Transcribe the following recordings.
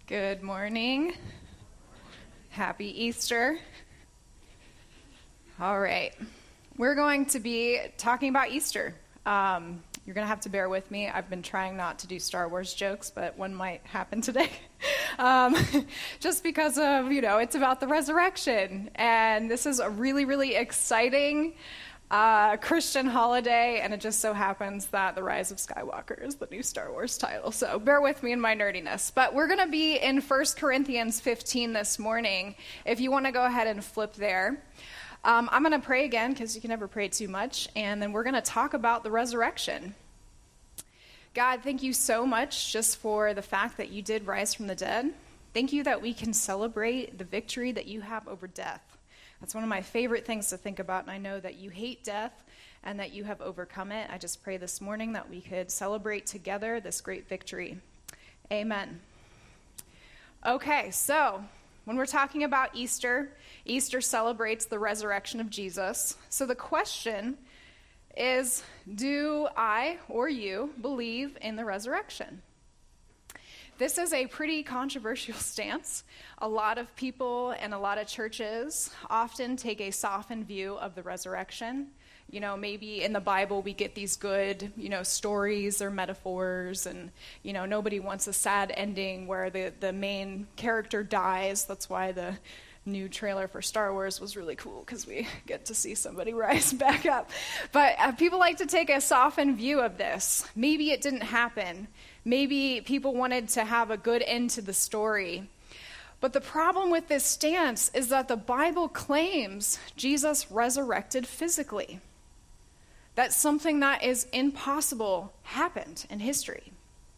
Good morning. Happy Easter. All right. We're going to be talking about Easter. You're going to have to bear with me. I've been trying not to do Star Wars jokes, but one might happen today. Just because of, it's about the resurrection. And this is a really, really exciting Christian holiday, and it just so happens that The Rise of Skywalker is the new Star Wars title. So bear with me in my nerdiness. But we're going to be in 1 Corinthians 15 this morning. If you want to go ahead and flip there. I'm going to pray again, because you can never pray too much, and then we're going to talk about the resurrection. God, thank you so much just for the fact that you did rise from the dead. Thank you that we can celebrate the victory that you have over death. That's one of my favorite things to think about, and I know that you hate death and that you have overcome it. I just pray this morning that we could celebrate together this great victory. Amen. Okay, so when we're talking about Easter, Easter celebrates the resurrection of Jesus. So the question is, do I or you believe in the resurrection? This is a pretty controversial stance. A lot of people and a lot of churches often take a softened view of the resurrection. Maybe in the Bible we get these good, stories or metaphors, and, nobody wants a sad ending where the main character dies. That's why the new trailer for Star Wars was really cool, because we get to see somebody rise back up. But people like to take a softened view of this. Maybe it didn't happen. Maybe people wanted to have a good end to the story. But the problem with this stance is that the Bible claims Jesus resurrected physically. That something that is impossible happened in history.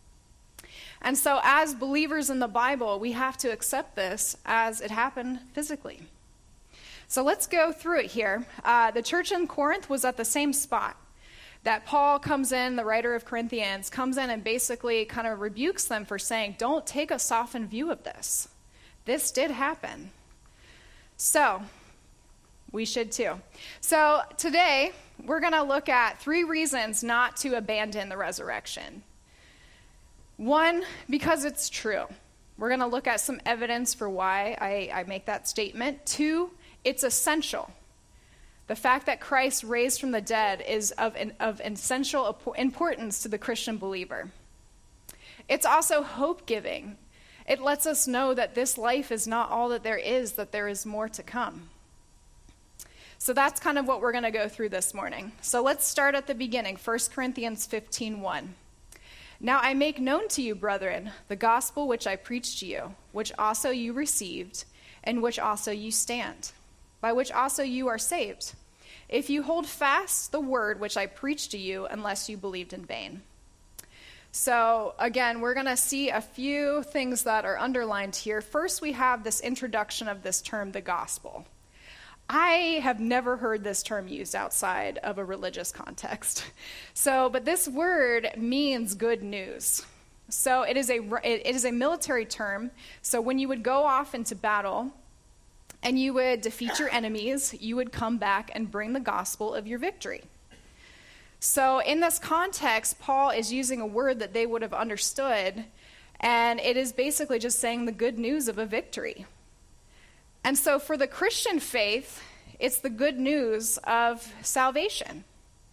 And so as believers in the Bible, we have to accept this as it happened physically. So let's go through it here. The church in Corinth was at the same spot that Paul comes in, the writer of Corinthians, comes in and basically kind of rebukes them for saying, don't take a softened view of this. This did happen. So we should too. So today we're going to look at 3 reasons not to abandon the resurrection. 1, because it's true. We're going to look at some evidence for why I make that statement. 2, it's essential. The fact that Christ raised from the dead is of essential importance to the Christian believer. It's also hope-giving. It lets us know that this life is not all that there is more to come. So that's kind of what we're going to go through this morning. So let's start at the beginning, 1 Corinthians 15:1. Now I make known to you, brethren, the gospel which I preached to you, which also you received, and which also you stand, by which also you are saved, if you hold fast the word which I preached to you, unless you believed in vain. So again, we're going to see a few things that are underlined here. First, we have this introduction of this term, the gospel. I have never heard this term used outside of a religious context. But this word means good news. So it is a military term. So when you would go off into battle and you would defeat your enemies, you would come back and bring the gospel of your victory. So in this context, Paul is using a word that they would have understood, and it is basically just saying the good news of a victory. And so for the Christian faith, it's the good news of salvation.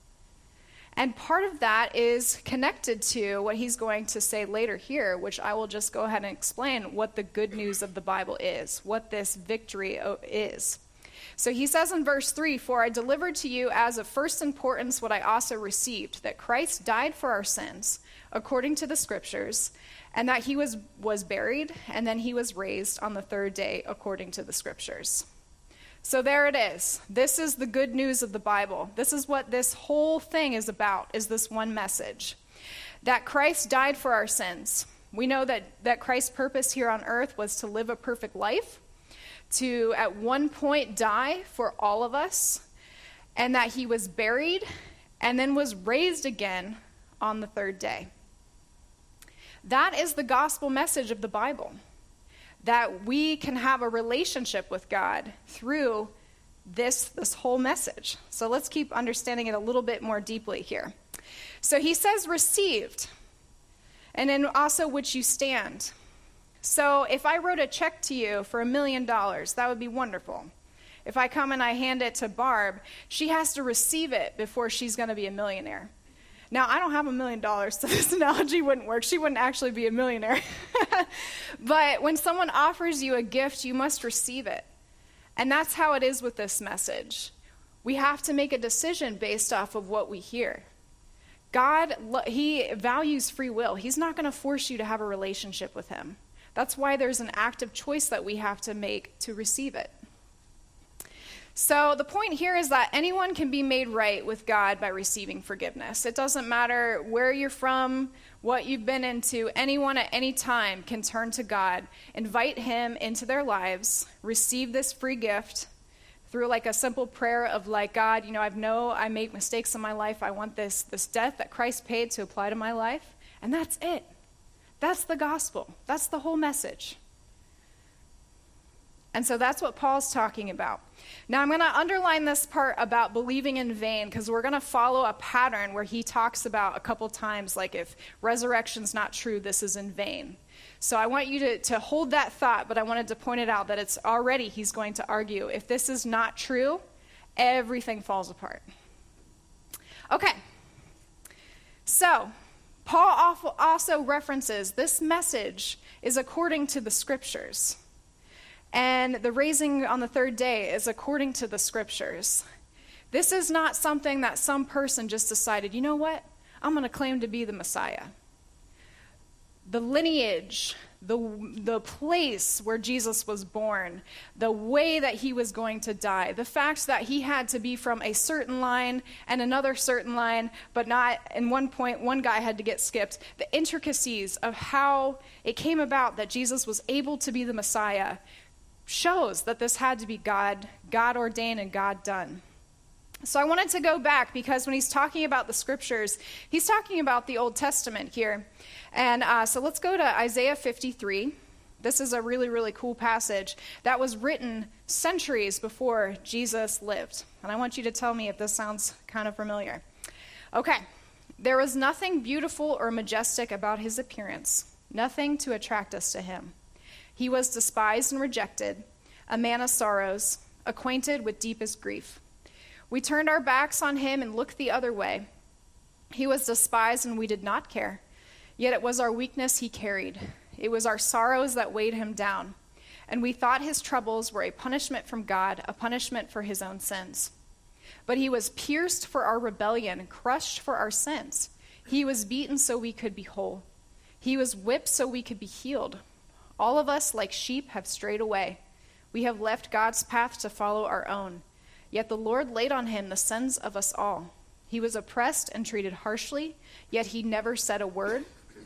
And part of that is connected to what he's going to say later here, which I will just go ahead and explain what the good news of the Bible is, what this victory is. So he says in verse 3, "For I delivered to you as of first importance what I also received, that Christ died for our sins, according to the Scriptures, and that he was buried, and then he was raised on the 3rd day, according to the Scriptures." So there it is. This is the good news of the Bible. This is what this whole thing is about, is this one message. That Christ died for our sins. We know that Christ's purpose here on earth was to live a perfect life, to at one point die for all of us, and that he was buried and then was raised again on the 3rd day. That is the gospel message of the Bible. That we can have a relationship with God through this whole message. So let's keep understanding it a little bit more deeply here. So he says received, and then also which you stand. So if I wrote a check to you for $1 million, that would be wonderful. If I come and I hand it to Barb, she has to receive it before she's going to be a millionaire. Now, I don't have $1 million, so this analogy wouldn't work. She wouldn't actually be a millionaire. But when someone offers you a gift, you must receive it. And that's how it is with this message. We have to make a decision based off of what we hear. God, he values free will. He's not going to force you to have a relationship with him. That's why there's an active choice that we have to make to receive it. So the point here is that anyone can be made right with God by receiving forgiveness. It doesn't matter where you're from, what you've been into. Anyone at any time can turn to God, invite him into their lives, receive this free gift through like a simple prayer of like, God, I make mistakes in my life. I want this death that Christ paid to apply to my life. And that's it. That's the gospel. That's the whole message. And so that's what Paul's talking about. Now I'm going to underline this part about believing in vain because we're going to follow a pattern where he talks about a couple times like if resurrection's not true, this is in vain. So I want you to hold that thought, but I wanted to point it out that it's already, he's going to argue, if this is not true, everything falls apart. Okay. So Paul also references this message is according to the scriptures. And the raising on the third day is according to the scriptures. This is not something that some person just decided, you know what? I'm going to claim to be the Messiah. The lineage, the place where Jesus was born, the way that he was going to die, the fact that he had to be from a certain line and another certain line, but not in one point, one guy had to get skipped. The intricacies of how it came about that Jesus was able to be the Messiah shows that this had to be God ordained and God done. So I wanted to go back because when he's talking about the scriptures, he's talking about the Old Testament here. And so let's go to Isaiah 53. This is a really, really cool passage that was written centuries before Jesus lived. And I want you to tell me if this sounds kind of familiar. Okay. There was nothing beautiful or majestic about his appearance, nothing to attract us to him. He was despised and rejected, a man of sorrows, acquainted with deepest grief. We turned our backs on him and looked the other way. He was despised and we did not care. Yet it was our weakness he carried. It was our sorrows that weighed him down. And we thought his troubles were a punishment from God, a punishment for his own sins. But he was pierced for our rebellion, crushed for our sins. He was beaten so we could be whole. He was whipped so we could be healed. All of us, like sheep, have strayed away. We have left God's path to follow our own. Yet the Lord laid on him the sins of us all. He was oppressed and treated harshly, yet he never said a word.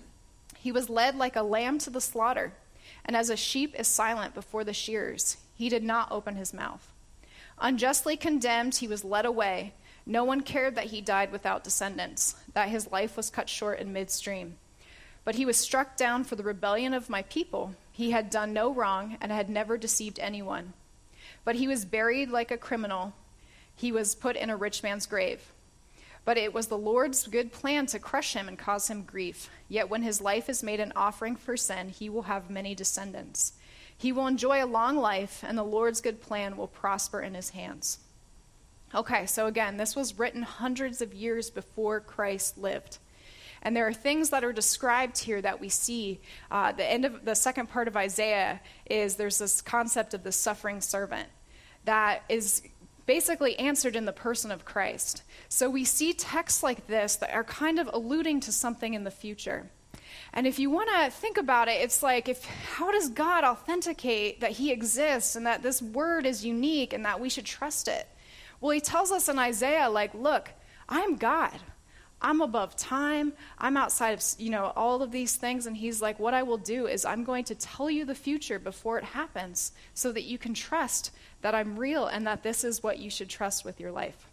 He was led like a lamb to the slaughter, and as a sheep is silent before the shearers, he did not open his mouth. Unjustly condemned, he was led away. No one cared that he died without descendants, that his life was cut short in midstream. But he was struck down for the rebellion of my people. He had done no wrong and had never deceived anyone. But he was buried like a criminal. He was put in a rich man's grave. But it was the Lord's good plan to crush him and cause him grief. Yet when his life is made an offering for sin, he will have many descendants. He will enjoy a long life, and the Lord's good plan will prosper in his hands. Okay, so again, this was written hundreds of years before Christ lived. And there are things that are described here that we see. The end of the second part of Isaiah is there's this concept of the suffering servant that is basically answered in the person of Christ. So we see texts like this that are kind of alluding to something in the future. And if you want to think about it, it's like, how does God authenticate that he exists and that this word is unique and that we should trust it? Well, he tells us in Isaiah, like, look, I'm God. I'm above time. I'm outside of, all of these things. And he's like, what I will do is I'm going to tell you the future before it happens so that you can trust that I'm real and that this is what you should trust with your life.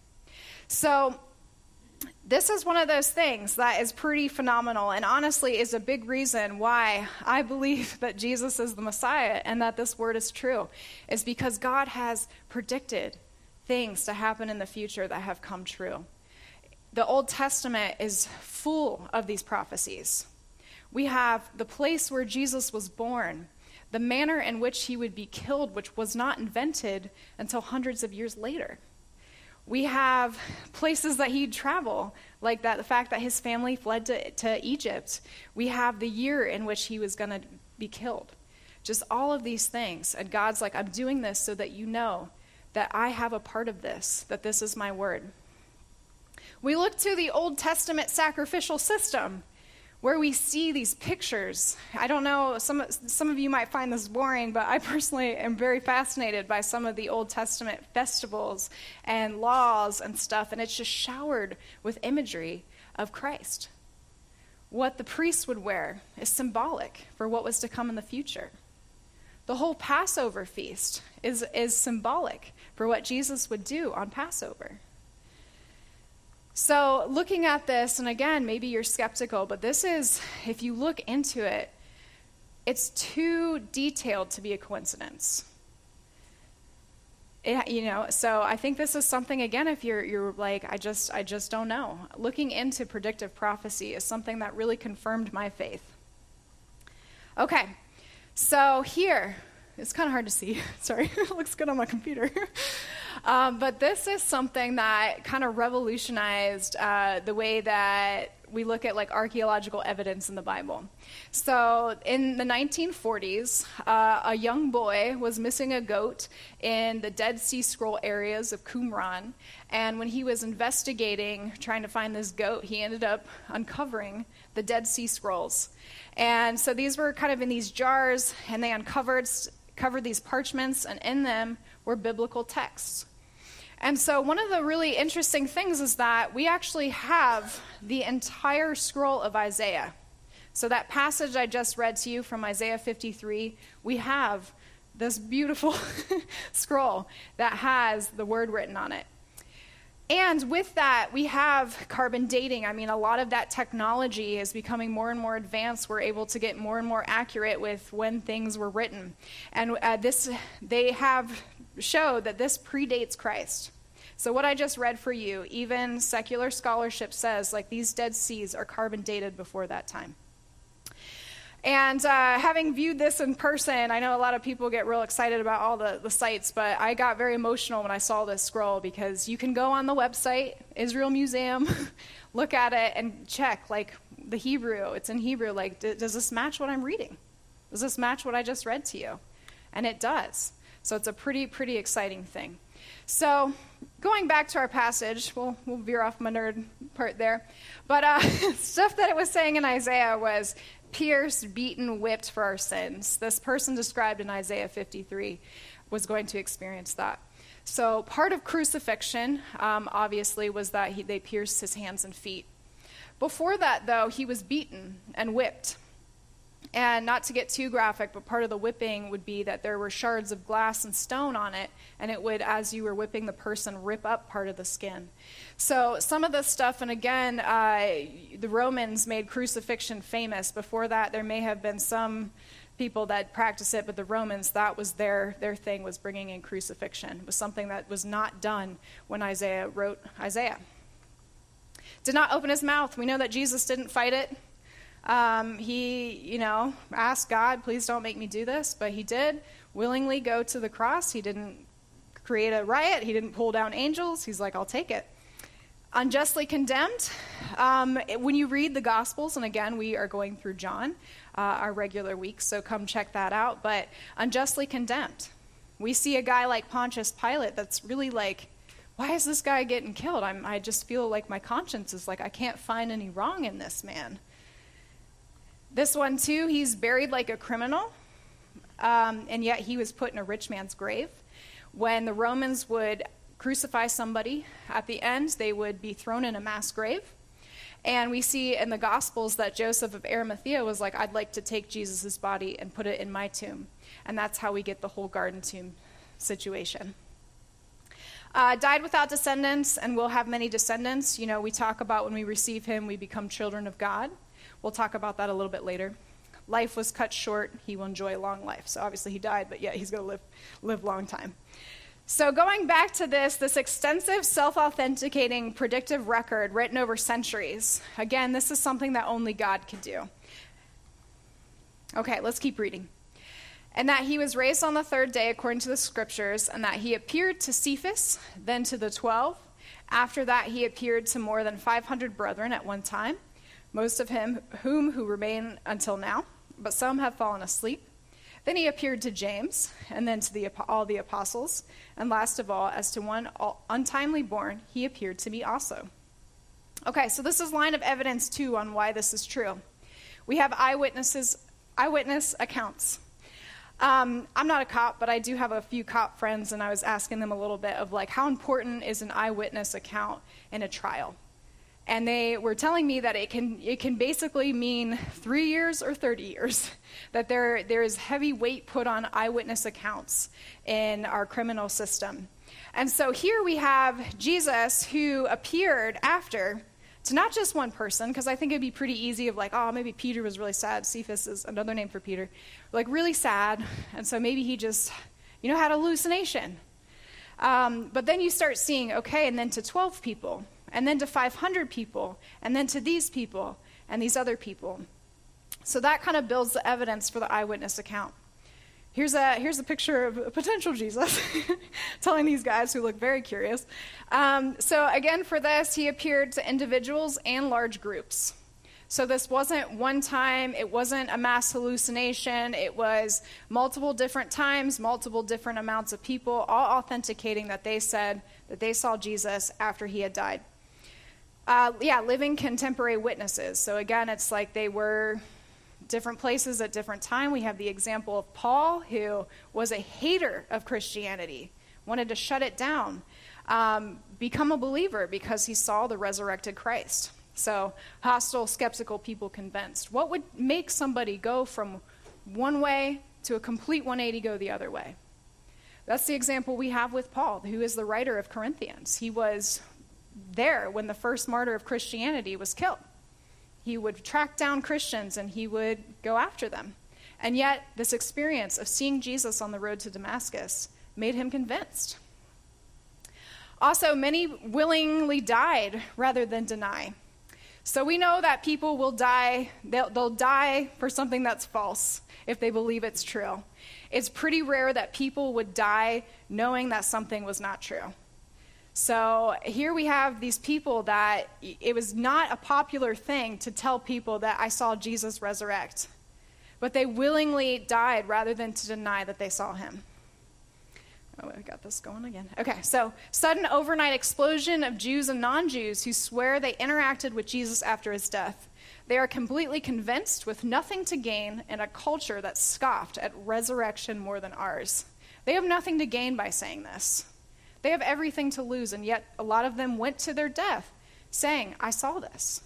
So this is one of those things that is pretty phenomenal and honestly is a big reason why I believe that Jesus is the Messiah and that this word is true, is because God has predicted things to happen in the future that have come true. The Old Testament is full of these prophecies. We have the place where Jesus was born, the manner in which he would be killed, which was not invented until hundreds of years later. We have places that he'd travel, like that, the fact that his family fled to Egypt. We have the year in which he was going to be killed. Just all of these things. And God's like, I'm doing this so that you know that I have a part of this, that this is my word. We look to the Old Testament sacrificial system, where we see these pictures. I don't know, some of you might find this boring, but I personally am very fascinated by some of the Old Testament festivals and laws and stuff, and it's just showered with imagery of Christ. What the priests would wear is symbolic for what was to come in the future. The whole Passover feast is symbolic for what Jesus would do on Passover. So looking at this, and again, maybe you're skeptical, but this is, if you look into it, it's too detailed to be a coincidence. So I think this is something, again, if you're like, I just don't know. Looking into predictive prophecy is something that really confirmed my faith. Okay, so here, it's kind of hard to see. Sorry, it looks good on my computer. But this is something that kind of revolutionized the way that we look at like archaeological evidence in the Bible. So in the 1940s, a young boy was missing a goat in the Dead Sea Scroll areas of Qumran. And when he was investigating, trying to find this goat, he ended up uncovering the Dead Sea Scrolls. And so these were kind of in these jars, and they covered these parchments, and in them were biblical texts. And so one of the really interesting things is that we actually have the entire scroll of Isaiah. So that passage I just read to you from Isaiah 53, we have this beautiful scroll that has the word written on it. And with that, we have carbon dating. I mean, a lot of that technology is becoming more and more advanced. We're able to get more and more accurate with when things were written. And they have showed that this predates Christ. So what I just read for you, even secular scholarship says, like, these Dead Seas are carbon dated before that time. And having viewed this in person, I know a lot of people get real excited about all the sites, but I got very emotional when I saw this scroll, because you can go on the website, Israel Museum, look at it and check, like, the Hebrew. It's in Hebrew. Like, does this match what I'm reading? Does this match what I just read to you? And it does. So it's a pretty exciting thing. So going back to our passage, we'll veer off my nerd part there. But stuff that it was saying in Isaiah was pierced, beaten, whipped for our sins. This person described in Isaiah 53 was going to experience that. So part of crucifixion, obviously, was that they pierced his hands and feet. Before that, though, he was beaten and whipped. And not to get too graphic, but part of the whipping would be that there were shards of glass and stone on it, and it would, as you were whipping the person, rip up part of the skin. So some of this stuff, and again, the Romans made crucifixion famous. Before that, there may have been some people that practiced it, but the Romans, that was their thing, was bringing in crucifixion. It was something that was not done when Isaiah wrote Isaiah. Did not open his mouth. We know that Jesus didn't fight it. He, asked God, please don't make me do this, but he did willingly go to the cross. He didn't create a riot. He didn't pull down angels. He's like, I'll take it. Unjustly condemned. When you read the Gospels, and again, we are going through John, our regular week, so come check that out, but unjustly condemned. We see a guy like Pontius Pilate that's really like, why is this guy getting killed? I just feel like my conscience is like, I can't find any wrong in this man. This one, too, he's buried like a criminal, and yet he was put in a rich man's grave. When the Romans would crucify somebody, at the end, they would be thrown in a mass grave. And we see in the Gospels that Joseph of Arimathea was like, I'd like to take Jesus' body and put it in my tomb. And that's how we get the whole garden tomb situation. Died without descendants, and will have many descendants. We talk about when we receive him, we become children of God. We'll talk about that a little bit later. Life was cut short. He will enjoy a long life. So obviously he died, but yet he's going to live long time. So going back to this extensive self-authenticating predictive record written over centuries. Again, this is something that only God can do. Okay, let's keep reading. and that he was raised on the third day according to the scriptures, and that he appeared to Cephas, then to the 12. After that, he appeared to more than 500 brethren at one time, most of whom remain until now, but some have fallen asleep. Then he appeared to James, and then to all the apostles, and last of all, as to one untimely born, he appeared to me also. Okay, so this is line of evidence, too, on why this is true. We have eyewitness accounts. I'm not a cop, but I do have a few cop friends, and I was asking them a little bit of, like, how important is an eyewitness account in a trial? And they were telling me that it can basically mean 3 years or 30 years, that there is heavy weight put on eyewitness accounts in our criminal system. And so here we have Jesus, who appeared after to not just one person, because I think it'd be pretty easy of like, oh, maybe Peter was really sad. Cephas is another name for Peter. Like really sad, and so maybe he just, had a hallucination. But then you start seeing, okay, and then to 12 people, and then to 500 people, and then to these people, and these other people. So that kind of builds the evidence for the eyewitness account. Here's a picture of a potential Jesus telling these guys who look very curious. So again, for this, he appeared to individuals and large groups. So this wasn't one time, it wasn't a mass hallucination, it was multiple different times, multiple different amounts of people, all authenticating that they said that they saw Jesus after he had died. Living contemporary witnesses. So again, it's like they were different places at different time. We have the example of Paul, who was a hater of Christianity, wanted to shut it down, become a believer because he saw the resurrected Christ. So hostile, skeptical people convinced. What would make somebody go from one way to a complete 180, go the other way? That's the example we have with Paul, who is the writer of Corinthians. He was there when the first martyr of Christianity was killed. He would track down Christians and he would go after them. And yet, this experience of seeing Jesus on the road to Damascus made him convinced. Also, many willingly died rather than deny. So we know that people will die, they'll die for something that's false if they believe it's true. It's pretty rare that people would die knowing that something was not true. So here we have these people that it was not a popular thing to tell people that I saw Jesus resurrect. But they willingly died rather than to deny that they saw him. Oh, I got this going again. Okay, so sudden overnight explosion of Jews and non-Jews who swear they interacted with Jesus after his death. They are completely convinced with nothing to gain in a culture that scoffed at resurrection more than ours. They have nothing to gain by saying this. They have everything to lose, and yet a lot of them went to their death saying, I saw this.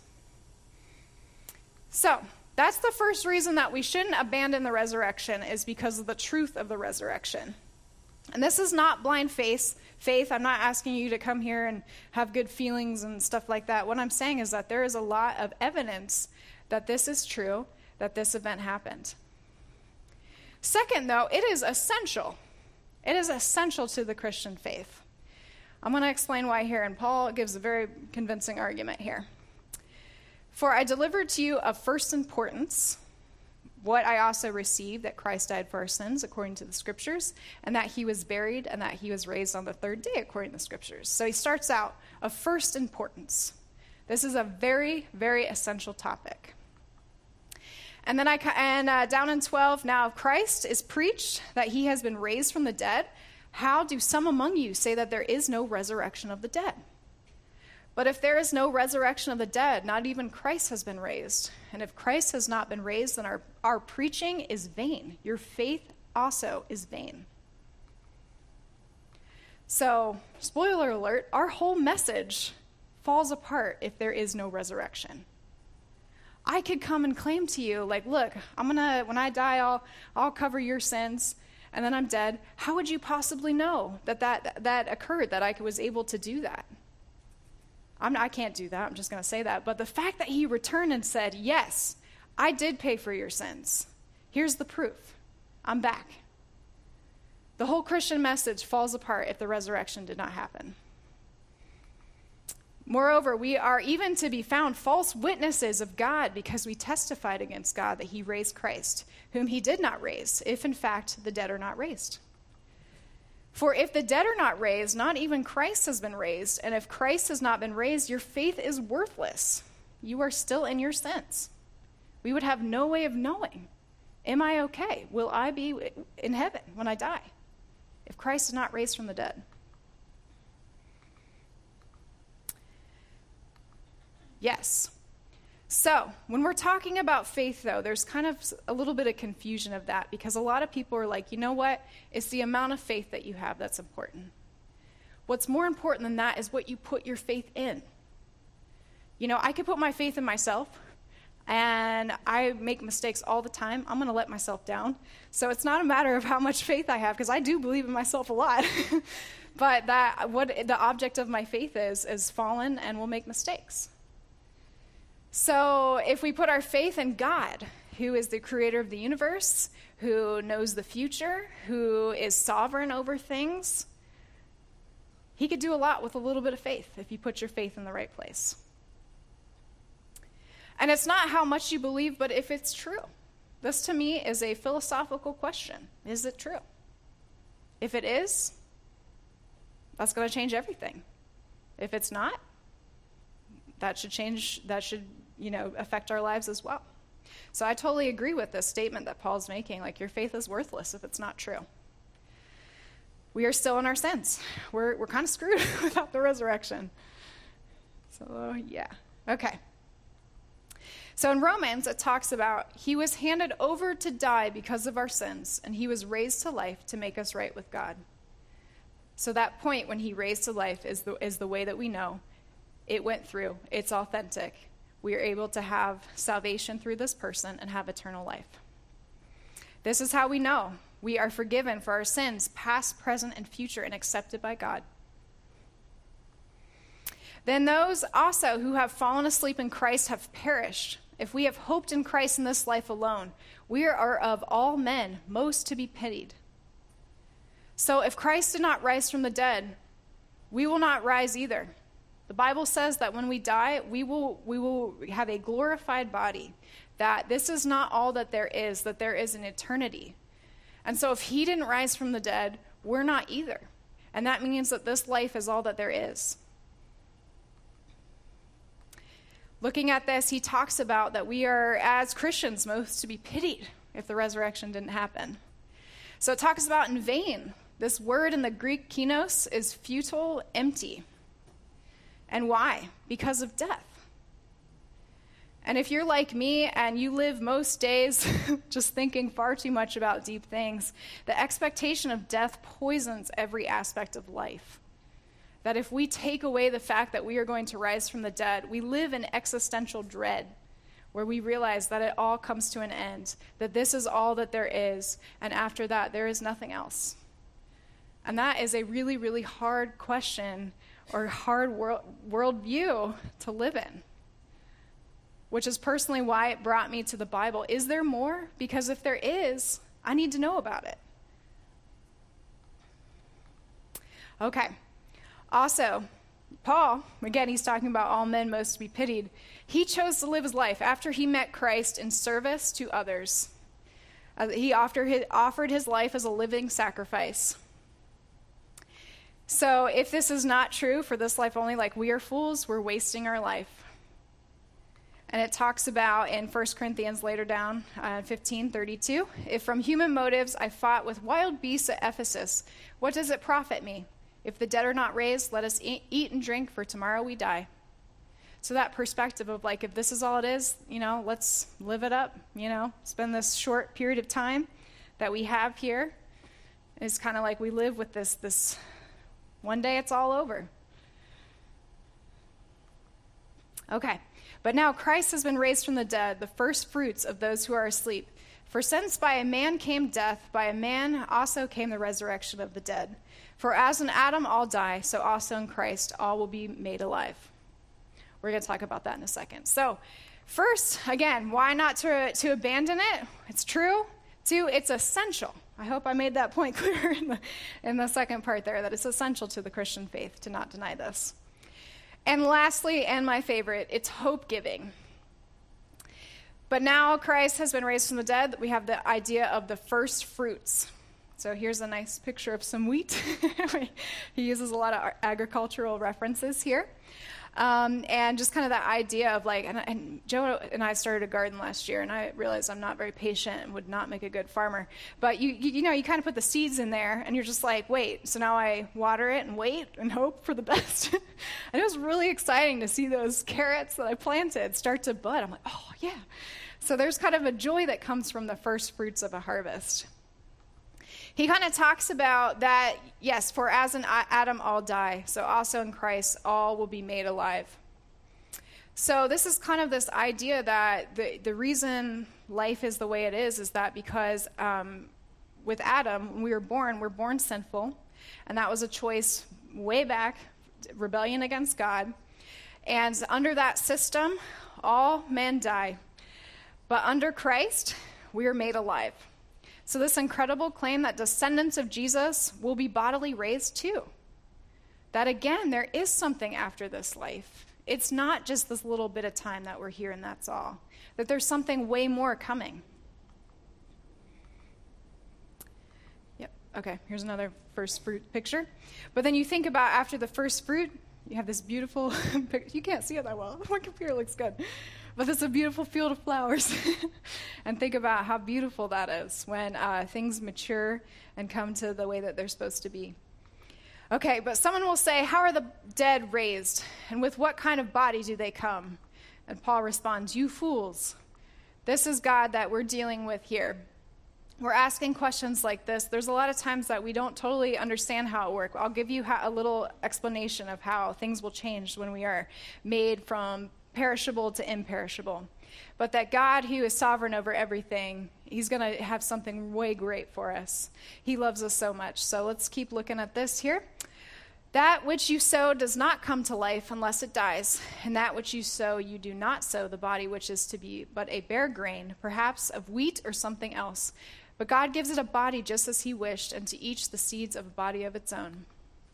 So that's the first reason that we shouldn't abandon the resurrection, is because of the truth of the resurrection. And this is not blind faith. I'm not asking you to come here and have good feelings and stuff like that. What I'm saying is that there is a lot of evidence that this is true, that this event happened. Second, though, it is essential. It is essential to the Christian faith. I'm going to explain why here, and Paul gives a very convincing argument here. For I delivered to you of first importance what I also received, that Christ died for our sins according to the scriptures, and that he was buried, and that he was raised on the third day according to the scriptures. So he starts out of first importance. This is a very, very essential topic. And then down in 12, now if Christ is preached that he has been raised from the dead, how do some among you say that there is no resurrection of the dead? But if there is no resurrection of the dead, not even Christ has been raised. And if Christ has not been raised, then our preaching is vain. Your faith also is vain. So, spoiler alert, our whole message falls apart if there is no resurrection. I could come and claim to you, like, look, when I die, I'll cover your sins, and then I'm dead. How would you possibly know that occurred, that I was able to do that? I can't do that. I'm just going to say that. But the fact that he returned and said, yes, I did pay for your sins. Here's the proof. I'm back. The whole Christian message falls apart if the resurrection did not happen. Moreover, we are even to be found false witnesses of God because we testified against God that he raised Christ, whom he did not raise, if in fact the dead are not raised. For if the dead are not raised, not even Christ has been raised. And if Christ has not been raised, your faith is worthless. You are still in your sins. We would have no way of knowing, am I okay? Will I be in heaven when I die if Christ is not raised from the dead? Yes. So when we're talking about faith, though, there's kind of a little bit of confusion of that because a lot of people are like, you know what? It's the amount of faith that you have that's important. What's more important than that is what you put your faith in. You know, I could put my faith in myself, and I make mistakes all the time. I'm going to let myself down. So it's not a matter of how much faith I have because I do believe in myself a lot. But what the object of my faith is fallen and will make mistakes. So if we put our faith in God, who is the creator of the universe, who knows the future, who is sovereign over things, he could do a lot with a little bit of faith if you put your faith in the right place. And it's not how much you believe, but if it's true. This to me is a philosophical question. Is it true? If it is, that's going to change everything. If it's not, that should affect our lives as well. So I totally agree with this statement that Paul's making, like your faith is worthless if it's not true. We are still in our sins. We're kind of screwed without the resurrection. So yeah. Okay. So in Romans, it talks about he was handed over to die because of our sins, and he was raised to life to make us right with God. So that point when he raised to life is the way that we know it went through. It's authentic. We are able to have salvation through this person and have eternal life. This is how we know we are forgiven for our sins, past, present, and future, and accepted by God. Then those also who have fallen asleep in Christ have perished. If we have hoped in Christ in this life alone, we are of all men most to be pitied. So if Christ did not rise from the dead, we will not rise either. The Bible says that when we die, we will have a glorified body, that this is not all that there is an eternity. And so if he didn't rise from the dead, we're not either. And that means that this life is all that there is. Looking at this, he talks about that we are, as Christians, most to be pitied if the resurrection didn't happen. So it talks about in vain. This word in the Greek kinos is futile, empty. And why? Because of death. And if you're like me and you live most days just thinking far too much about deep things, the expectation of death poisons every aspect of life. That if we take away the fact that we are going to rise from the dead, we live in existential dread, where we realize that it all comes to an end, that this is all that there is, and after that, there is nothing else. And that is a really, really hard question or hard worldview to live in, which is personally why it brought me to the Bible. Is there more? Because if there is, I need to know about it. Okay. Also, Paul, again, he's talking about all men most to be pitied. He chose to live his life after he met Christ in service to others. He offered his life as a living sacrifice. So if this is not true for this life only, like we are fools, we're wasting our life. And it talks about in 1 Corinthians later down, 15:32, if from human motives I fought with wild beasts at Ephesus, what does it profit me? If the dead are not raised, let us eat and drink, for tomorrow we die. So that perspective of like, if this is all it is, let's live it up, spend this short period of time that we have here is kind of like we live with this one day it's all over. Okay, but now Christ has been raised from the dead, the first fruits of those who are asleep. For since by a man came death, by a man also came the resurrection of the dead. For as in Adam all die, so also in Christ all will be made alive. We're going to talk about that in a second. So first, again, why not to abandon it? It's true. Two, it's essential. I hope I made that point clear in the second part there, that it's essential to the Christian faith to not deny this. And lastly, and my favorite, it's hope-giving. But now Christ has been raised from the dead. We have the idea of the first fruits. So here's a nice picture of some wheat. He uses a lot of agricultural references here. And just kind of that idea of like, and Joe and I started a garden last year, and I realized I'm not very patient and would not make a good farmer. But you know, you kind of put the seeds in there, and you're just like, wait. So now I water it and wait and hope for the best. And it was really exciting to see those carrots that I planted start to bud. I'm like, oh yeah. So there's kind of a joy that comes from the first fruits of a harvest. He kind of talks about that, yes, for as in Adam all die, so also in Christ all will be made alive. So this is kind of this idea that the reason life is the way it is that because with Adam, when we're born sinful, and that was a choice way back, rebellion against God. And under that system, all men die. But under Christ, we are made alive. So this incredible claim that descendants of Jesus will be bodily raised too. That again, there is something after this life. It's not just this little bit of time that we're here and that's all. That there's something way more coming. Yep, okay, here's another first fruit picture. But then you think about after the first fruit, you have this beautiful picture. You can't see it that well. My computer looks good. But it's a beautiful field of flowers. And think about how beautiful that is when things mature and come to the way that they're supposed to be. Okay, but someone will say, how are the dead raised? And with what kind of body do they come? And Paul responds, you fools. This is God that we're dealing with here. We're asking questions like this. There's a lot of times that we don't totally understand how it works. I'll give you a little explanation of how things will change when we are made from perishable to imperishable. But that God, who is sovereign over everything, he's going to have something way great for us. He loves us so much. So let's keep looking at this here. That which you sow does not come to life unless it dies. And that which you sow, you do not sow the body which is to be, but a bare grain, perhaps of wheat or something else. But God gives it a body just as he wished, and to each the seeds of a body of its own.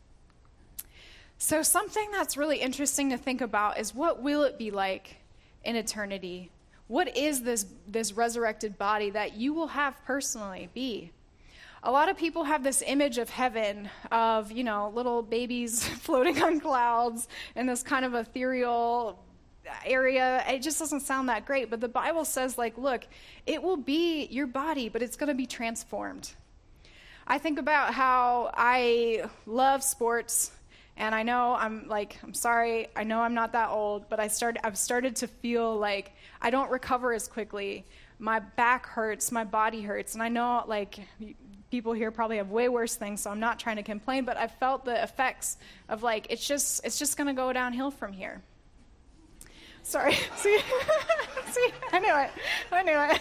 So something that's really interesting to think about is what will it be like in eternity? What is this resurrected body that you will have personally be? A lot of people have this image of heaven of, you know, little babies floating on clouds in this kind of ethereal area. It just doesn't sound that great. But the Bible says, like, look, it will be your body, but it's going to be transformed. I think about how I love sports. And I know I'm sorry, I know I'm not that old, but I've started to feel like I don't recover as quickly. My back hurts, my body hurts. And I know, like, people here probably have way worse things, so I'm not trying to complain, but I've felt the effects of, like, it's just going to go downhill from here. Sorry. See, I knew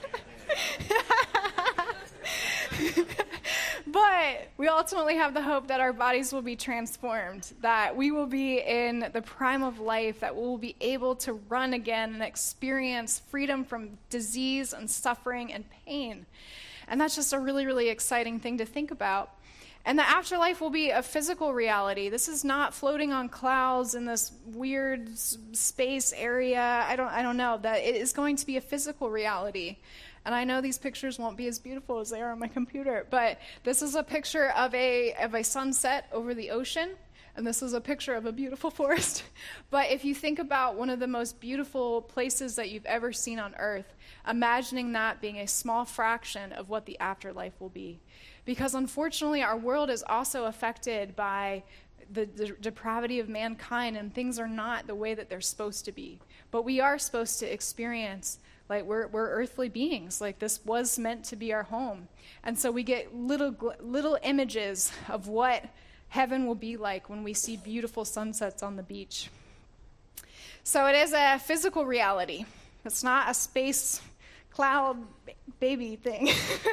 it. But we ultimately have the hope that our bodies will be transformed, that we will be in the prime of life, that we will be able to run again and experience freedom from disease and suffering and pain. And that's just a really, really exciting thing to think about. And the afterlife will be a physical reality. This is not floating on clouds in this weird space area. I don't know. That it is going to be a physical reality. And I know these pictures won't be as beautiful as they are on my computer, but this is a picture of a sunset over the ocean, and this is a picture of a beautiful forest. But if you think about one of the most beautiful places that you've ever seen on earth, imagining that being a small fraction of what the afterlife will be. Because unfortunately, our world is also affected by the depravity of mankind, and things are not the way that they're supposed to be. But we are supposed to experience, like, we're earthly beings. Like, this was meant to be our home. And so we get little images of what heaven will be like when we see beautiful sunsets on the beach. So it is a physical reality. It's not a space cloud baby thing.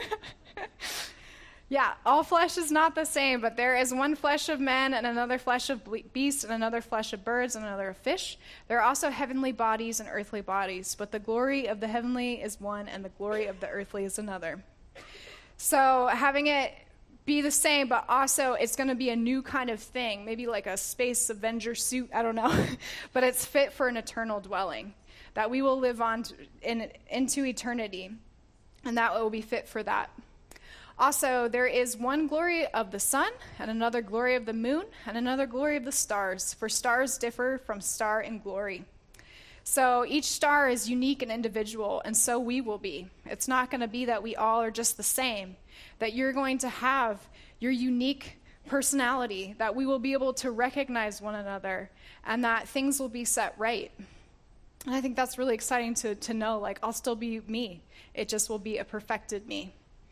Yeah, all flesh is not the same, but there is one flesh of men and another flesh of beasts and another flesh of birds and another of fish. There are also heavenly bodies and earthly bodies, but the glory of the heavenly is one and the glory of the earthly is another. So having it be the same, but also it's going to be a new kind of thing, maybe like a space Avenger suit, I don't know, but it's fit for an eternal dwelling that we will live on into eternity, and that will be fit for that. Also, there is one glory of the sun, and another glory of the moon, and another glory of the stars, for stars differ from star in glory. So each star is unique and individual, and so we will be. It's not going to be that we all are just the same, that you're going to have your unique personality, that we will be able to recognize one another, and that things will be set right. And I think that's really exciting to know, like, I'll still be me. It just will be a perfected me.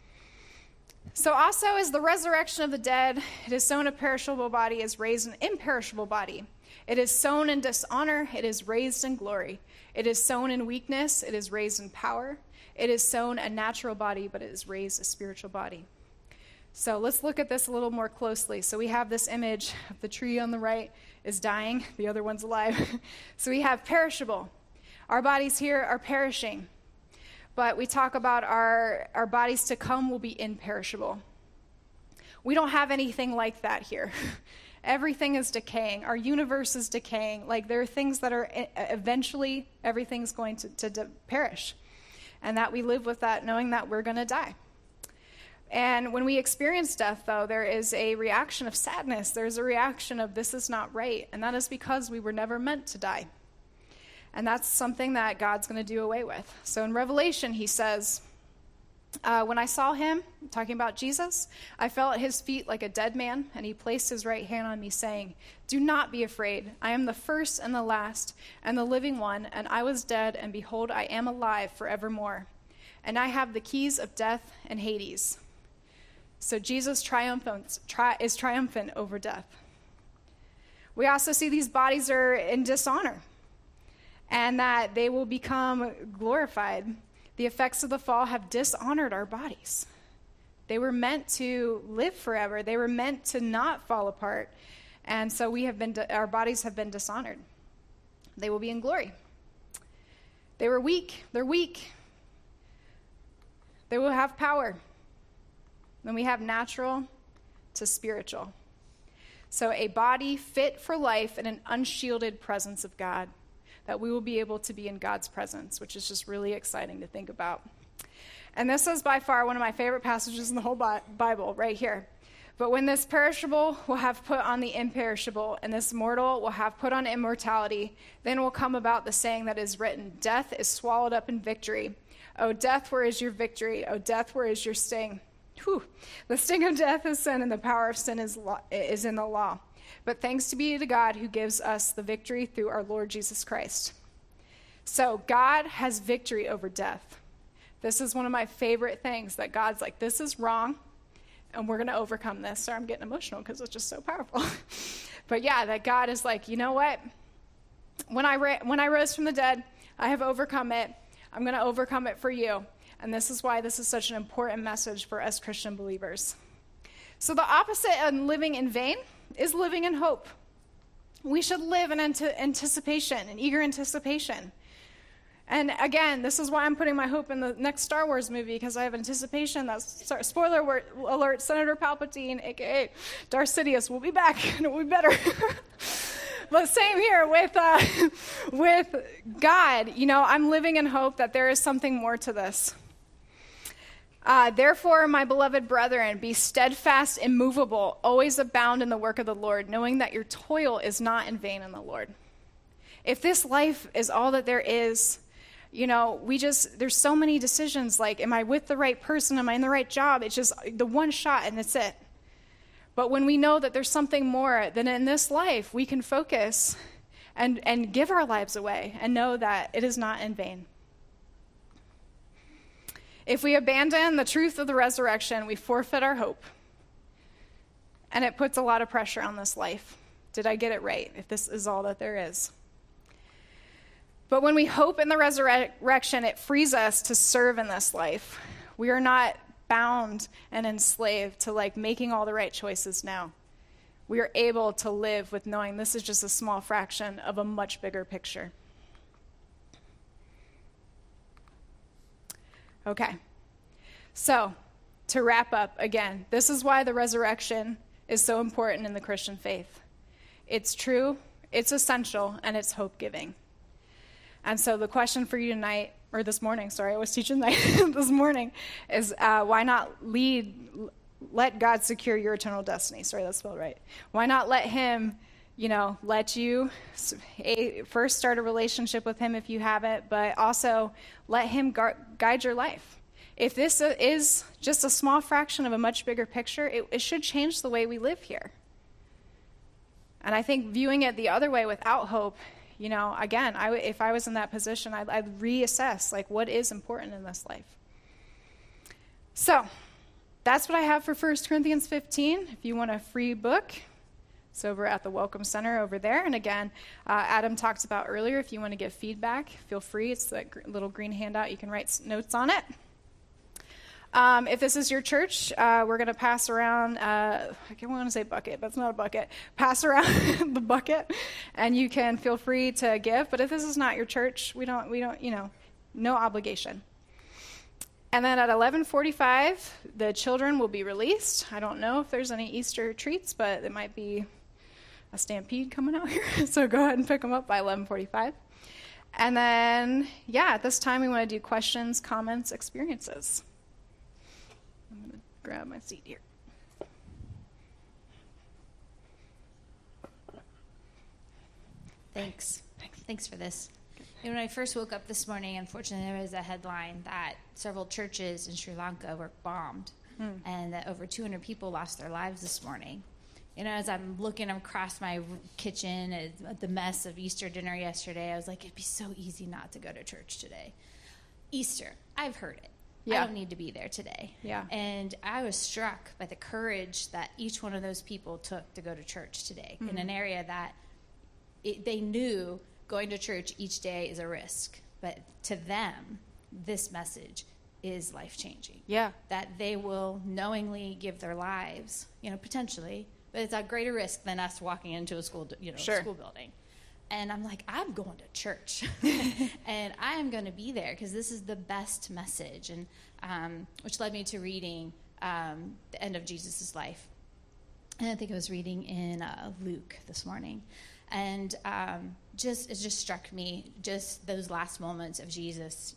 So also is the resurrection of the dead. It is sown a perishable body, is raised an imperishable body. It is sown in dishonor, it is raised in glory. It is sown in weakness, it is raised in power. It is sown a natural body, but it is raised a spiritual body. So let's look at this a little more closely. So we have this image of the tree on the right is dying, the other one's alive. So we have perishable. Our bodies here are perishing. But we talk about our bodies to come will be imperishable. We don't have anything like that here. Everything is decaying. Our universe is decaying. Like, there are things that are eventually everything's going to perish. And that we live with that knowing that we're going to die. And when we experience death, though, there is a reaction of sadness. There's a reaction of this is not right. And that is because we were never meant to die. And that's something that God's going to do away with. So in Revelation, he says, when I saw him, talking about Jesus, I fell at his feet like a dead man, and he placed his right hand on me, saying, do not be afraid. I am the first and the last and the living one, and I was dead, and behold, I am alive forevermore. And I have the keys of death and Hades. So Jesus is triumphant over death. We also see these bodies are in dishonor, and that they will become glorified. The effects of the fall have dishonored our bodies. They were meant to live forever. They were meant to not fall apart. And so our bodies have been dishonored. They will be in glory. They were weak. They're weak. They will have power. Then we have natural to spiritual. So a body fit for life in an unshielded presence of God, that we will be able to be in God's presence, which is just really exciting to think about. And this is by far one of my favorite passages in the whole Bible, right here. But when this perishable will have put on the imperishable, and this mortal will have put on immortality, then will come about the saying that is written, death is swallowed up in victory. O death, where is your victory? O death, where is your sting? Whew. The sting of death is sin, and the power of sin is in the law. But thanks be to God who gives us the victory through our Lord Jesus Christ. So God has victory over death. This is one of my favorite things, that God's like, this is wrong, and we're going to overcome this. Sorry, I'm getting emotional because it's just so powerful. But yeah, that God is like, you know what? When I rose from the dead, I have overcome it. I'm going to overcome it for you. And this is why this is such an important message for us Christian believers. So the opposite of living in vain is living in hope. We should live in anticipation, in eager anticipation. And again, this is why I'm putting my hope in the next Star Wars movie, because I have anticipation that, spoiler alert, Senator Palpatine, a.k.a. Darth Sidious, will be back, and it will be better. But same here with God. You know, I'm living in hope that there is something more to this. Therefore, my beloved brethren, be steadfast, immovable, always abound in the work of the Lord, knowing that your toil is not in vain in the Lord. If this life is all that there is, you know, there's so many decisions, like, am I with the right person? Am I in the right job? It's just the one shot and it's it. But when we know that there's something more, then in this life, we can focus and give our lives away and know that it is not in vain. If we abandon the truth of the resurrection, we forfeit our hope. And it puts a lot of pressure on this life. Did I get it right? If this is all that there is. But when we hope in the resurrection, it frees us to serve in this life. We are not bound and enslaved to like making all the right choices now. We are able to live with knowing this is just a small fraction of a much bigger picture. Okay, so to wrap up, again, this is why the resurrection is so important in the Christian faith. It's true, it's essential, and it's hope-giving. And so the question for you tonight, or this morning, sorry, I was teaching this morning, is why not let God secure your eternal destiny? Sorry, that's spelled right. Why not let him, let you first start a relationship with him if you haven't, but also let him guide your life. If this is just a small fraction of a much bigger picture, it should change the way we live here. And I think viewing it the other way without hope, again, if I was in that position, I'd reassess, what is important in this life. So that's what I have for 1 Corinthians 15. If you want a free book, it's over at the Welcome Center over there. And again, Adam talked about earlier, if you want to give feedback, feel free. It's that little green handout. You can write notes on it. If this is your church, we're going to pass around, I want to say bucket, that's not a bucket. Pass around the bucket, and you can feel free to give. But if this is not your church, we don't, no obligation. And then at 11:45, the children will be released. I don't know if there's any Easter treats, but it might be a stampede coming out here. So go ahead and pick them up by 11:45. And then, at this time, we want to do questions, comments, experiences. I'm going to grab my seat here. Thanks for this. When I first woke up this morning, unfortunately, there was a headline that several churches in Sri Lanka were bombed and that over 200 people lost their lives this morning. As I'm looking across my kitchen at the mess of Easter dinner yesterday, I was like, it'd be so easy not to go to church today. Easter, I've heard it. Yeah. I don't need to be there today. Yeah. And I was struck by the courage that each one of those people took to go to church today in an area that they knew going to church each day is a risk. But to them, this message is life-changing. Yeah. That they will knowingly give their lives, potentially, but it's a greater risk than us walking into a school, school building. And I'm like, I'm going to church, and I am going to be there because this is the best message, and which led me to reading the end of Jesus' life. And I think I was reading in Luke this morning, and it just struck me, just those last moments of Jesus.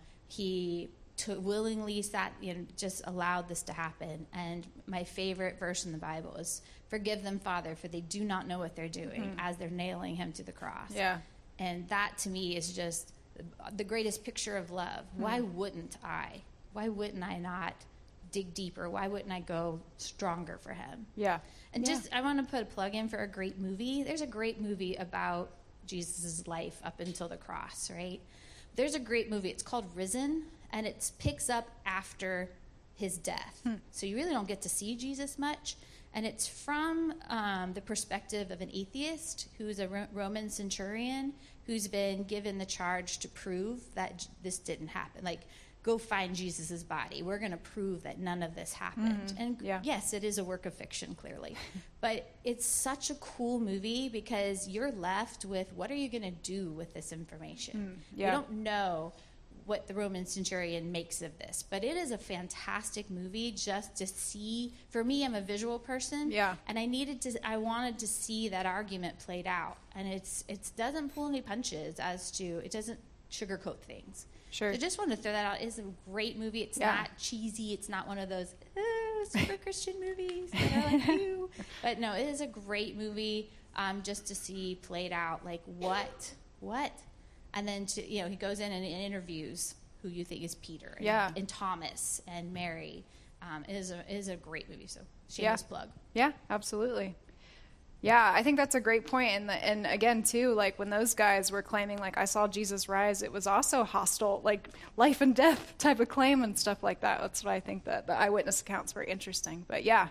He willingly sat, just allowed this to happen. And my favorite verse in the Bible is, "Forgive them, Father, for they do not know what they're doing," as they're nailing him to the cross. Yeah. And that, to me, is just the greatest picture of love. Why wouldn't I? Why wouldn't I not dig deeper? Why wouldn't I go stronger for him? Yeah. And I want to put a plug in for a great movie. There's a great movie about Jesus' life up until the cross, right? There's a great movie. It's called Risen, and it picks up after his death. So you really don't get to see Jesus much. And it's from the perspective of an atheist who's a Roman centurion who's been given the charge to prove that this didn't happen. Like, go find Jesus' body. We're going to prove that none of this happened. And yes, it is a work of fiction, clearly. But it's such a cool movie because you're left with, what are you going to do with this information? You don't know what the Roman centurion makes of this. But it is a fantastic movie just to see. For me, I'm a visual person. Yeah. And I wanted to see that argument played out. And it doesn't pull any punches it doesn't sugarcoat things. Sure. So I just want to throw that out. It's a great movie. It's not cheesy. It's not one of those super Christian movies that are like you. But no, it is a great movie just to see played out. Like, what? And then he goes in and interviews who you think is Peter and Thomas and Mary. It is a great movie. So shameless plug. Yeah, absolutely. Yeah, I think that's a great point. And again, too, like when those guys were claiming, like, I saw Jesus rise, it was also hostile, like life and death type of claim and stuff like that. That's what I think that the eyewitness account's very interesting. But yeah.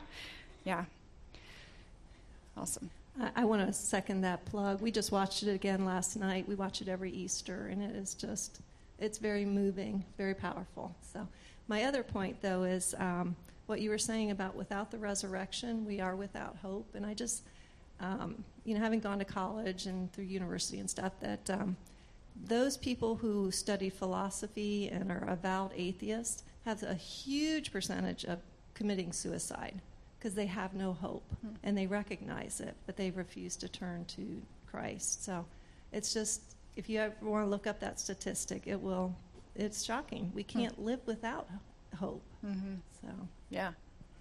Awesome. I want to second that plug. We just watched it again last night. We watch it every Easter, and it is it's very moving, very powerful. So my other point, though, is what you were saying about without the resurrection, we are without hope. And I just, having gone to college and through university and stuff, that those people who study philosophy and are avowed atheists have a huge percentage of committing suicide because they have no hope and they recognize it, but they refuse to turn to Christ. So it's just, if you ever want to look up that statistic, it's shocking. We can't live without hope. Mm-hmm. So Yeah.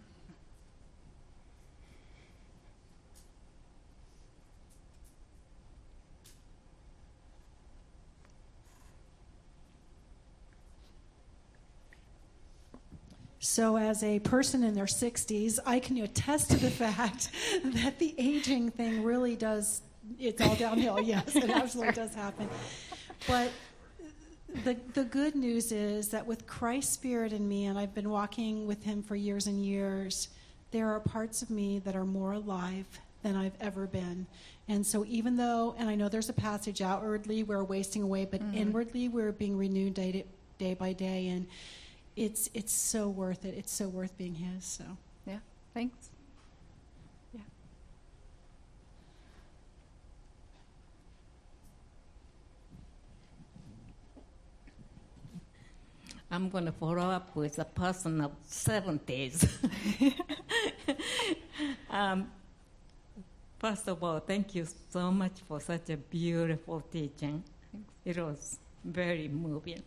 So as a person in their 60s, I can attest to the fact that the aging thing really does, it's all downhill. Yes, it absolutely does happen. But the good news is that with Christ's Spirit in me, and I've been walking with him for years and years, there are parts of me that are more alive than I've ever been. And so even though, and I know there's a passage, outwardly we're wasting away, but inwardly we're being renewed day by day, and it's so worth it. It's so worth being his. So Yeah. Thanks. Yeah. I'm going to follow up with a person of 70s. First of all, thank you so much for such a beautiful teaching. It was very moving.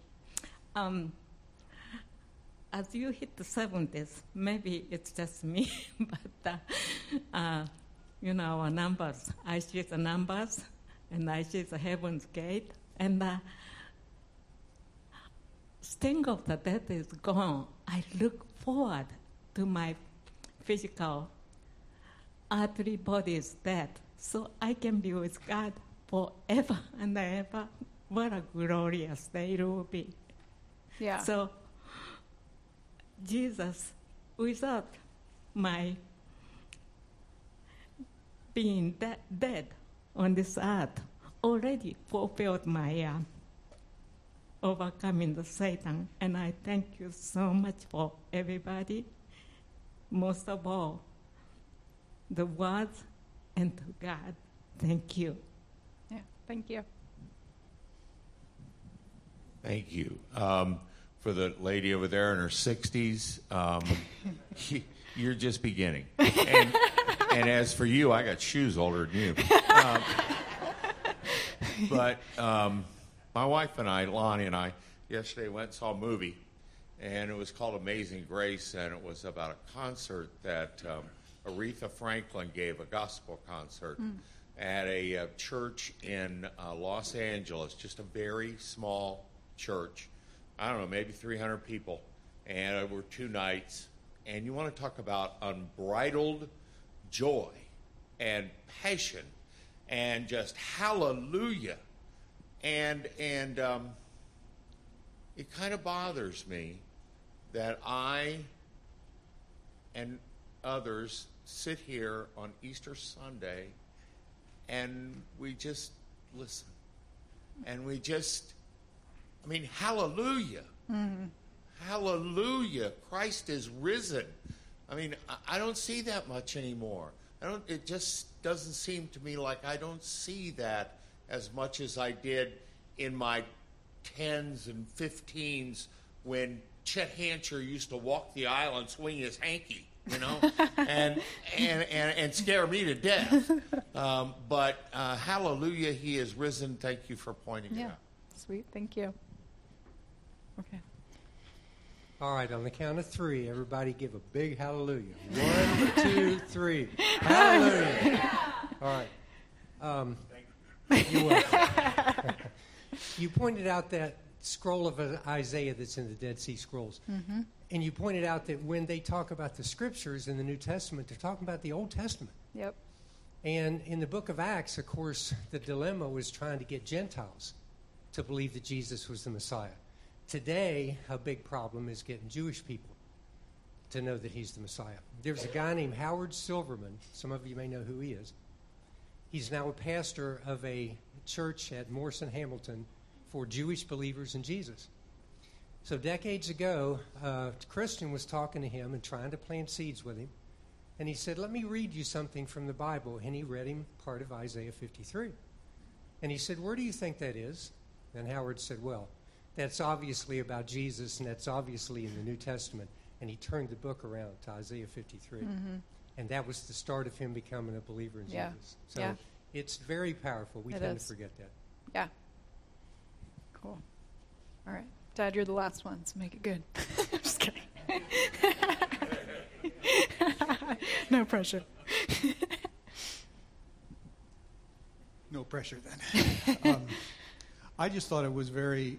As you hit the 70s, maybe it's just me, but our numbers. I see the numbers, and I see the heaven's gate, and sting of the death is gone. I look forward to my physical earthly body's death, so I can be with God forever and ever. What a glorious day it will be. Yeah. So Jesus, without my being dead on this earth, already fulfilled my overcoming the Satan. And I thank you so much for everybody. Most of all, the words and to God. Thank you. Yeah. Thank you. Thank you. For the lady over there in her 60s, you're just beginning. And as for you, I got shoes older than you. But my wife and I, Lonnie and I, yesterday went and saw a movie, and it was called Amazing Grace, and it was about a concert that Aretha Franklin gave, a gospel concert at a church in Los Angeles, just a very small church. I don't know, maybe 300 people, and it were 2 nights. And you want to talk about unbridled joy and passion and just hallelujah. And it kind of bothers me that I and others sit here on Easter Sunday and we just listen. And we just, hallelujah. Mm-hmm. Hallelujah. Christ is risen. I don't see that much anymore. It just doesn't seem to me like I don't see that as much as I did in my 10s and 15s when Chet Hancher used to walk the aisle and swing his hanky, and scare me to death. But hallelujah, he is risen. Thank you for pointing it out. Sweet. Thank you. Okay. All right, on the count of 3, everybody give a big hallelujah. 1, 2, 3. Hallelujah. All right. You're welcome. You pointed out that scroll of Isaiah that's in the Dead Sea Scrolls. Mm-hmm. And you pointed out that when they talk about the scriptures in the New Testament, they're talking about the Old Testament. Yep. And in the book of Acts, of course, the dilemma was trying to get Gentiles to believe that Jesus was the Messiah. Today, a big problem is getting Jewish people to know that he's the Messiah. There's a guy named Howard Silverman. Some of you may know who he is. He's now a pastor of a church at Morrison Hamilton for Jewish believers in Jesus. So decades ago, a Christian was talking to him and trying to plant seeds with him. And he said, let me read you something from the Bible. And he read him part of Isaiah 53. And he said, where do you think that is? And Howard said, well, that's obviously about Jesus, and that's obviously in the New Testament. And he turned the book around to Isaiah 53. And that was the start of him becoming a believer in Yeah. Jesus. So Yeah. it's very powerful. We It tend is. to forget that. Yeah. Cool. All right. Dad, you're the last one, so make it good. Just kidding. No pressure. No pressure then. I just thought it was very,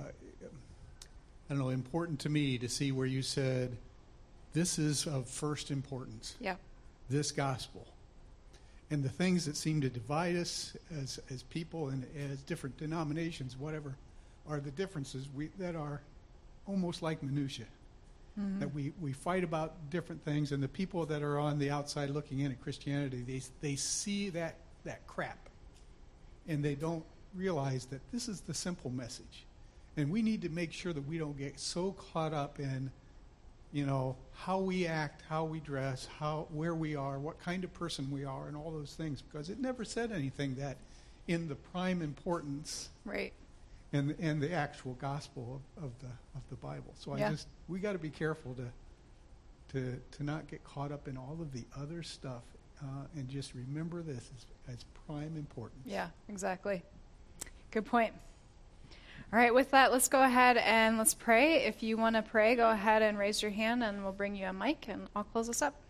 important to me to see where you said, this is of first importance, Yeah. this gospel. And the things that seem to divide us as people and as different denominations, whatever, are the differences that are almost like minutia. That we fight about different things, and the people that are on the outside looking in at Christianity, they see that crap, and they don't realize that this is the simple message. And we need to make sure that we don't get so caught up in, how we act, how we dress, where we are, what kind of person we are, and all those things, because it never said anything that in the prime importance Right. and the actual gospel of the Bible. So Yeah. we got to be careful to not get caught up in all of the other stuff, and just remember this as prime importance. Yeah, exactly. Good point. All right, with that, let's go ahead and let's pray. If you want to pray, go ahead and raise your hand, and we'll bring you a mic, and I'll close us up.